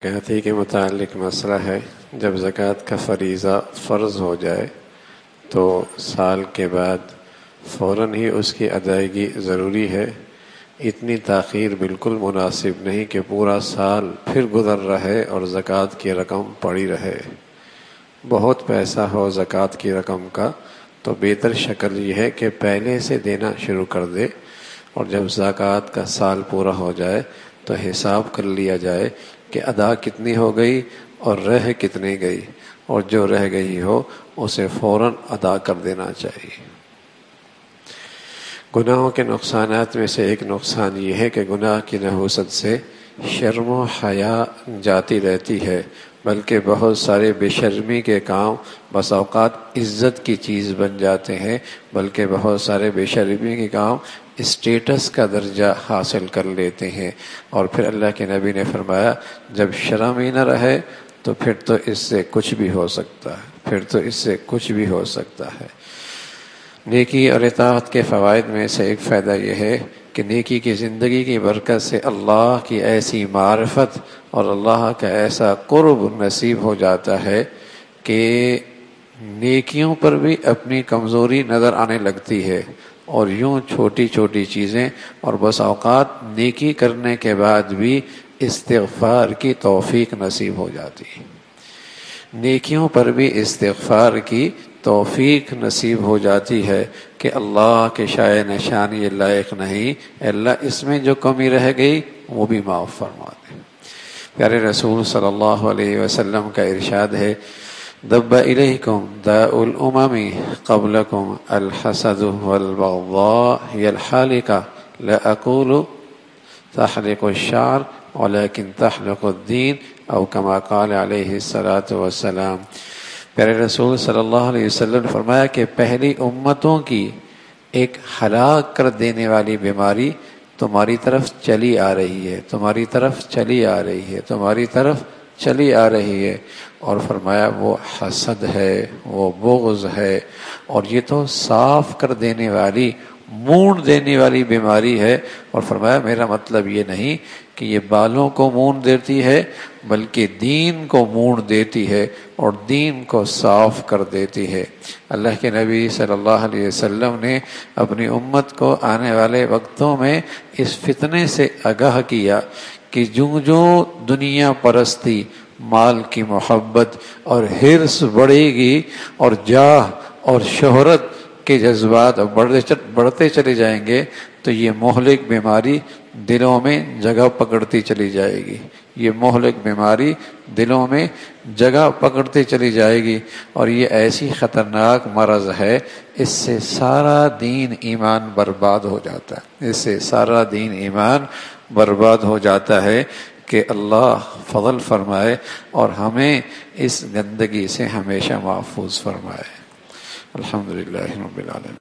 کہتے کے متعلق مسئلہ ہے، جب زکوٰۃ کا فریضہ فرض ہو جائے تو سال کے بعد فوراً ہی اس کی ادائیگی ضروری ہے۔ اتنی تاخیر بالکل مناسب نہیں کہ پورا سال پھر گزر رہے اور زکوٰۃ کی رقم پڑی رہے۔ بہت پیسہ ہو زکوٰۃ کی رقم کا تو بہتر شکل یہ ہے کہ پہلے سے دینا شروع کر دے، اور جب زکوٰۃ کا سال پورا ہو جائے تو حساب کر لیا جائے کہ ادا کتنی ہو گئی اور رہ کتنی گئی، اور جو رہ گئی ہو اسے فوراً ادا کر دینا چاہیے۔ گناہوں کے نقصانات میں سے ایک نقصان یہ ہے کہ گناہ کی نحوست سے شرم و حیا جاتی رہتی ہے، بلکہ بہت سارے بے شرمی کے کام بس اوقات عزت کی چیز بن جاتے ہیں، بلکہ بہت سارے بے شرمی کے کام اسٹیٹس کا درجہ حاصل کر لیتے ہیں۔ اور پھر اللہ کے نبی نے فرمایا، جب شرم ہی نہ رہے تو پھر تو اس سے کچھ بھی ہو سکتا ہے۔ نیکی اور اطاعت کے فوائد میں سے ایک فائدہ یہ ہے کہ نیکی کی زندگی کی برکت سے اللہ کی ایسی معرفت اور اللہ کا ایسا قرب نصیب ہو جاتا ہے کہ نیکیوں پر بھی اپنی کمزوری نظر آنے لگتی ہے، اور یوں چھوٹی چھوٹی چیزیں اور بس اوقات نیکی کرنے کے بعد بھی استغفار کی توفیق نصیب ہو جاتی ہے۔ نیکیوں پر بھی استغفار کی توفیق نصیب ہو جاتی ہے کہ اللہ کے شائع نشان یہ لائق نہیں، اللہ اس میں جو کمی رہ گئی وہ بھی معاف فرما دے۔ پیارے رسول صلی اللہ علیہ وسلم کا ارشاد ہے، دب الیکم داء الامم قبلکم الحسد والبغضاء هی الحالقہ لا اقول تحلق الشعر ولكن تحلق الدین او کما قال علیہ الصلاۃ والسلام۔ پیارے رسول صلی اللہ علیہ وسلم نے فرمایا کہ پہلی امتوں کی ایک ہلاک کر دینے والی بیماری تمہاری طرف چلی آ رہی ہے، اور فرمایا وہ حسد ہے، وہ بغض ہے، اور یہ تو صاف کر دینے والی، مونڈ دینے والی بیماری ہے۔ اور فرمایا میرا مطلب یہ نہیں کہ یہ بالوں کو مونڈ دیتی ہے، بلکہ دین کو مونڈ دیتی ہے اور دین کو صاف کر دیتی ہے۔ اللہ کے نبی صلی اللہ علیہ وسلم نے اپنی امت کو آنے والے وقتوں میں اس فتنے سے آگاہ کیا کہ جو دنیا پرستی، مال کی محبت اور حرص بڑھے گی، اور جاہ اور شہرت کے جذبات بڑھتے چلے جائیں گے، تو یہ مہلک بیماری دلوں میں جگہ پکڑتی چلی جائے گی، اور یہ ایسی خطرناک مرض ہے، اس سے سارا دین ایمان برباد ہو جاتا ہے کہ اللہ فضل فرمائے اور ہمیں اس گندگی سے ہمیشہ محفوظ فرمائے۔ الحمدللہ رب العالمین۔